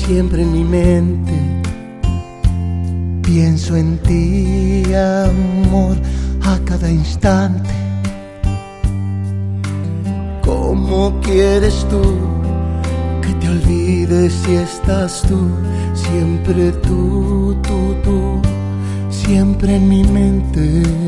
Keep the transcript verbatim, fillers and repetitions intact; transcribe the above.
siempre en mi mente. Pienso en ti, amor, a cada instante. ¿Cómo quieres tú que te olvides si estás tú? Siempre tú, tú, tú, siempre en mi mente.